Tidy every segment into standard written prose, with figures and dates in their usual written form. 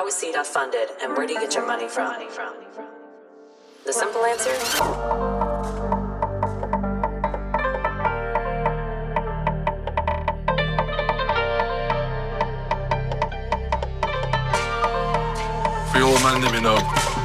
How is CDOT funded, and where do you get your money from? The simple answer? Real man, let me know.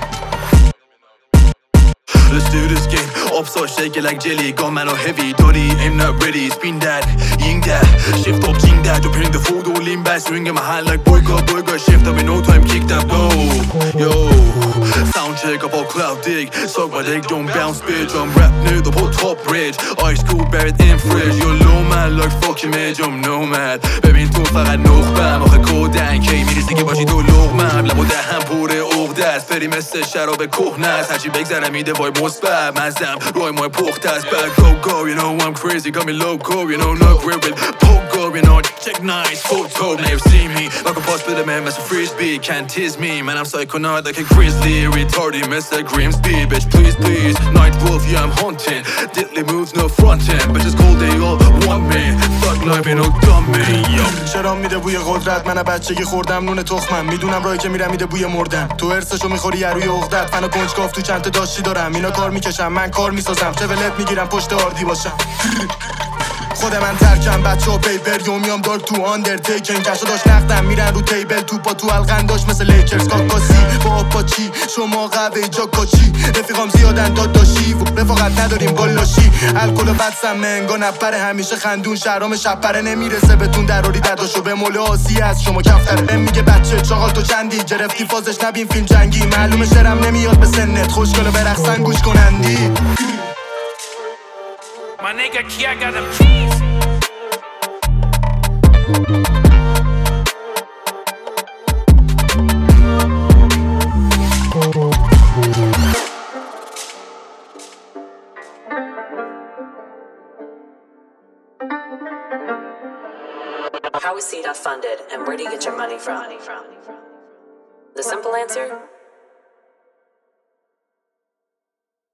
Let's do this game. Ops or shake it like jelly. Gun man or heavy, dirty, aim not ready. Spin that, ying that. Shift up, ching that. Depending the food or lean back. Swing in my hand like boy got. Shift up in no time, kick that blow. Yo, sound check up or cloud dig. Suck my dick, don't bounce bitch. I'm rap new, the whole top bridge. Ice cool, buried in fridge. You're low man like fucking mage, I'm nomad. ببین تو فقط نخبم آخه کودن کی میریزی که باشی تو لغمم لب و دهن پر عقده است بری مثل شراب کهنه است هرچی بگذرم میده وای مثبت مزم روی مای پخته است bad go you know I'm crazy got me loco you know not great with pogo you know check nice photo never see me like a boss with a man مثل frisbee can't tease me man I'm psychonaut like a grizzly retarded مثل Grimsby bitch please night wolf yeah I'm haunting deadly moves no fronting bitches cold they all want me fuck life ain't no dummy شرام میده بوی قدرت من بچگی خوردم نون تخمم میدونم راهی که میرم میده بوی مردن تو ارسشو میخوری روی عقدت فنا کنجکاو تو چند تا داشتی دارم اینا کار میکشم من کار میسازم تولت میگیرم پشت آردی باشم خود من ترکم بچه ها پیپر میام دارک تو آندرتیکن کشا داشت نقدم میرن رو تیبل توپا تو حلقن داشت مثل لیکرز کاکاسی با آپاچی شما قهوه جا کاچی رفیقام زیادن داداشی رفاقت نداریم گلاشی الکل و بدسم منگا نپره همیشه خندون شهرام شپره نمیرسه بتون دراری دداشو به مول آسی از شما کفتره میگه بچه چاقال تو چندی گرفتی فازش نبین فیلم جنگی معلومه شرم نمیاد به سنت خوشگل برقصن گوش کنندی My nigga Kia got them keys. How is CDOT funded, and where do you get your money from? The simple answer?